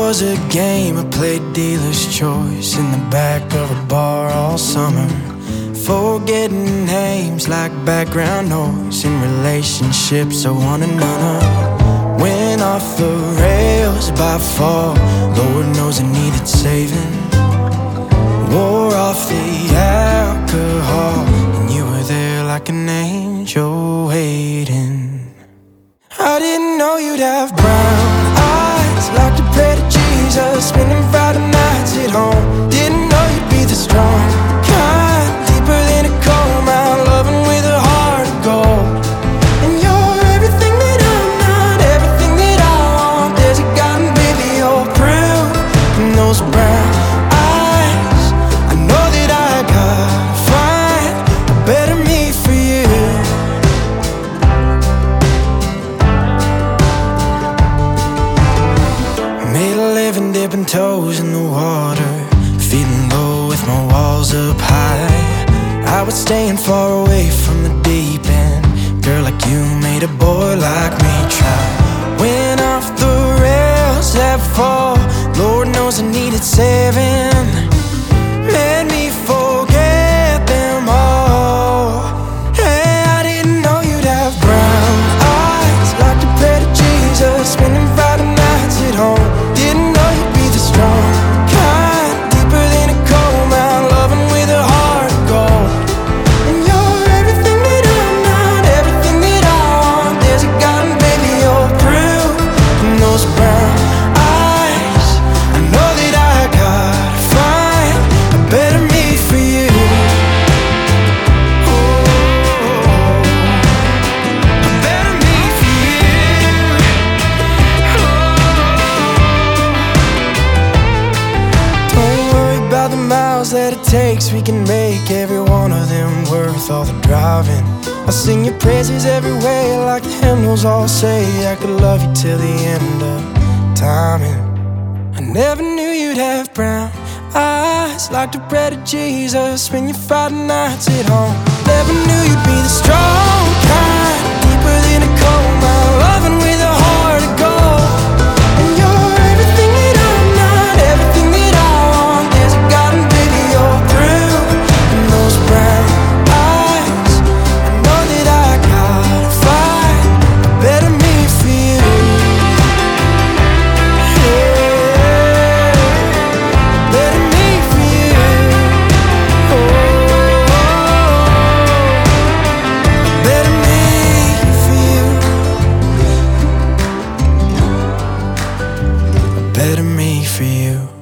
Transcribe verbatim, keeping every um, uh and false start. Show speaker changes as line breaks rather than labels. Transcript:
was a game, I played dealer's choice in the back of a bar all summer, forgetting names like background noise in relationships I wanted none of. Went off the rails by fall, Lord knows I needed saving. Wore off the alcohol, and you were there like an angel waiting. I didn't know you'd have brown eyes, like to pray to Jesus, spending Friday nights at home. Didn't know you'd be the strong kind, deeper than a coal mine, loving with a heart of gold. And you're everything that I'm not, everything that I want. There's a God and baby, you're proof in those brown eyes. I know that I gotta find a better me for you. Made a living dipping toes in the water, feeling low with my walls up high. I was staying far away from the deep end. Girl like you made a boy like me try. Went off the rails that fall, Lord knows I needed saving. Made me forget them all. Hey, I didn't know you'd have brown eyes, like to pray to Jesus, spending Friday nights at home. Didn't know you'd be the strong kind, deeper than a coal mine, loving with a heart of gold. And you're everything that I'm not, everything that I want. There's a God and baby, you're proof in those brown eyes. I know that I gotta find a better me for you. Oh, a better me for you. Don't worry about the miles that it takes, we can make every one of them worth all the driving. I'll sing your praises every way, like the hymnals all say. I could love you till the end of time. And I never knew you'd have brown eyes, like to pray to Jesus, spend your Friday nights at home. Never knew you'd be the strong kind, deeper than a coal mine, loving with a heart of gold. And you're everything that I'm not, everything that I want. There's a God and baby, you're through in those brown eyes. I know that I gotta find a better me for you. Yeah, better me for you. Oh, better me for you. A better me for you.